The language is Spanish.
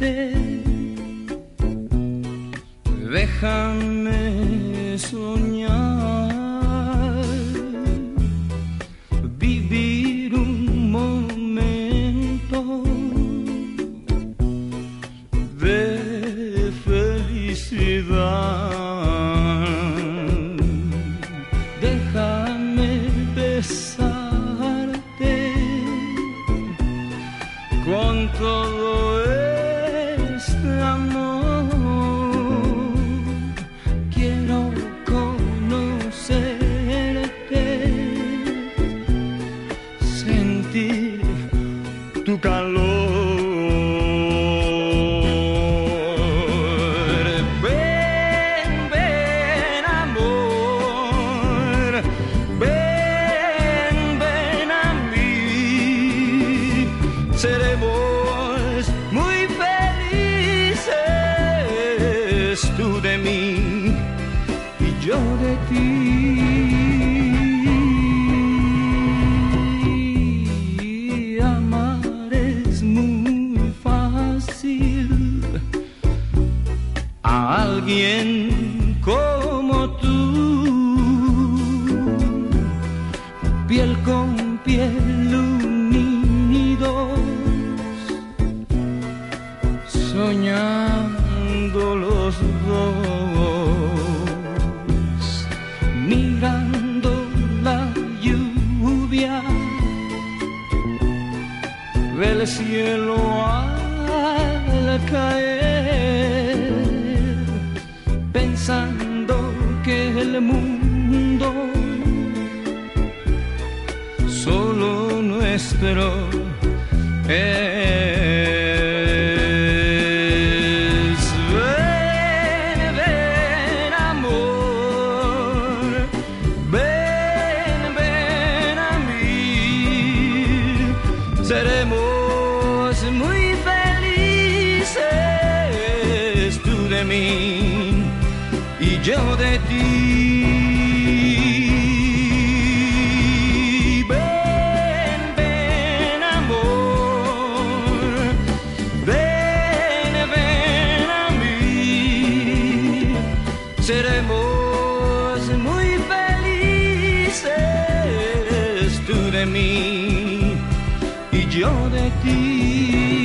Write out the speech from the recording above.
Déjame soñar, vivir un momento de felicidad. Déjame besarte con todo este amor. Quiero conocerte, sentir tu calor. Ven, ven, amor, ven, ven a mí. Seremos muy felices, tú de mí y yo de ti. Amar es muy fácil a alguien como tú, piel con piel unidos, soñando los dos, mirando la lluvia del cielo al caer, pensando que el mundo solo nuestro es. Ven, ven, amor, ven, ven a mí. Seremos muy felices, tú de mí y yo de ti. Ven, ven, amor, ven, ven a mí. Seremos muy felices, tú de mí y yo de ti.